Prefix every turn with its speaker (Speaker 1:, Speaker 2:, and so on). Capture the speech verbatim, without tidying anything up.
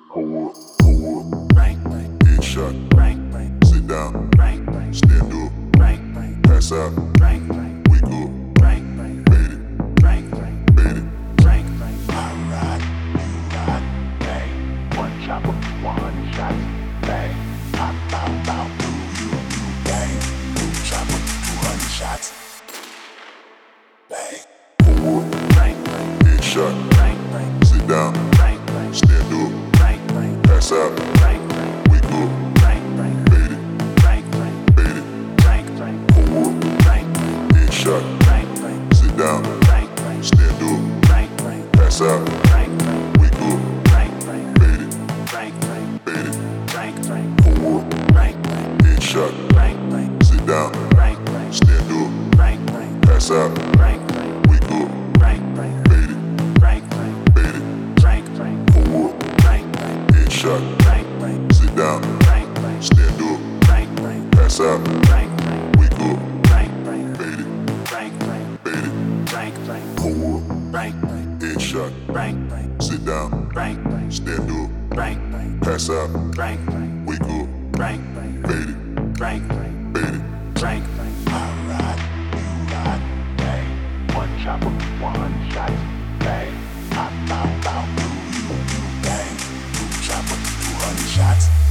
Speaker 1: Hold up, hold up, headshot, sit down, stand up, pass out, wake up, made it, made it.
Speaker 2: I ride, you ride, bang. One chopper, one hundred shots, bang. Pop, pop, pop, do you, you, bang. Two chopper, two hundred shots, bang.
Speaker 1: Hold up, headshot, sit down, stand up, pass out, wake up, made it, made it. Hold up, headshot, sit down, stand up, pass out, wake up, made it, made it. Hold up, headshot, sit down, stand up, pass out, wake up, made it, made it. Hold up, headshot, sit down, stand up, pass out, wake up, made it, made it. Hold up, headshot, sit down, stand up, pass out, wake up, made it, made it.
Speaker 2: I ride, you ride, bang. One chopper, one hundred shots, bang. Pop, pop, pop, do you, you, bang. Two chopper, two hundred shots.